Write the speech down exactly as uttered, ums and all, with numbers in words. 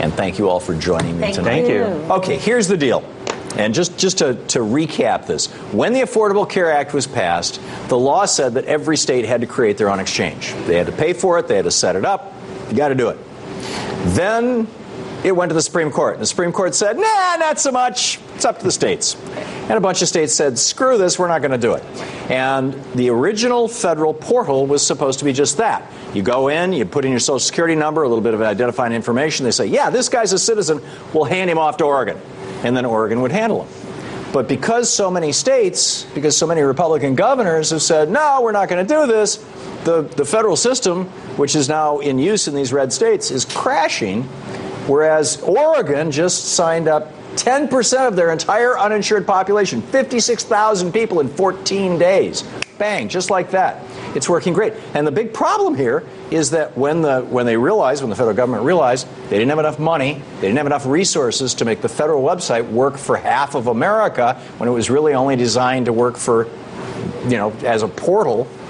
And thank you all for joining me thank tonight. Thank you. Okay, here's the deal. And just, just to, to recap this, when the Affordable Care Act was passed, the law said that every state had to create their own exchange. They had to pay for it. They had to set it up. You got to do it. Then it went to the Supreme Court. And the Supreme Court said, nah, not so much. It's up to the states. And a bunch of states said, screw this, we're not going to do it. And the original federal portal was supposed to be just that. You go in, you put in your Social Security number, a little bit of identifying information. They say, yeah, this guy's a citizen. We'll hand him off to Oregon. And then Oregon would handle him. But because so many states, because so many Republican governors have said, no, we're not going to do this, the, the federal system, which is now in use in these red states, is crashing, whereas Oregon just signed up ten percent of their entire uninsured population, fifty-six thousand people in fourteen days. Bang, just like that. It's working great. And the big problem here is that when the when they realized, when the federal government realized they didn't have enough money, they didn't have enough resources to make the federal website work for half of America, when it was really only designed to work for, you know, as a portal